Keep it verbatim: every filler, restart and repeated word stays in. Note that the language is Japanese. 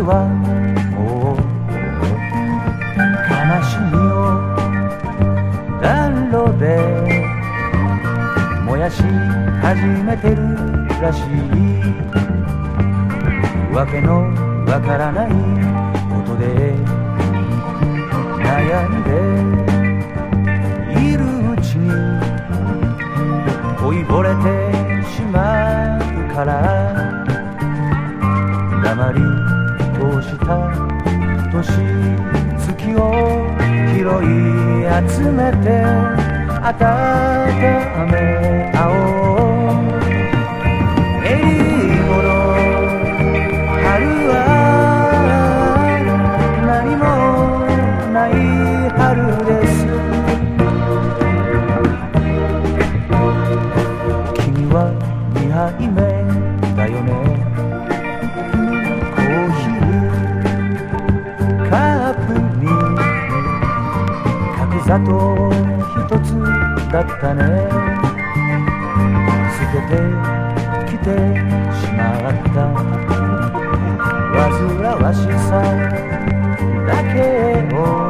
はもう悲しみを暖炉で燃やし始めてるらしい。わけのわからないことで悩んでいるうちに老いぼれてしまうから、黙り通した年月を拾い集めて温め合おう。えいごろ春は何もない春です。君はにはいめだよね。コーヒーカップに角砂糖一つだったね。捨ててきてしまった煩わしさだけを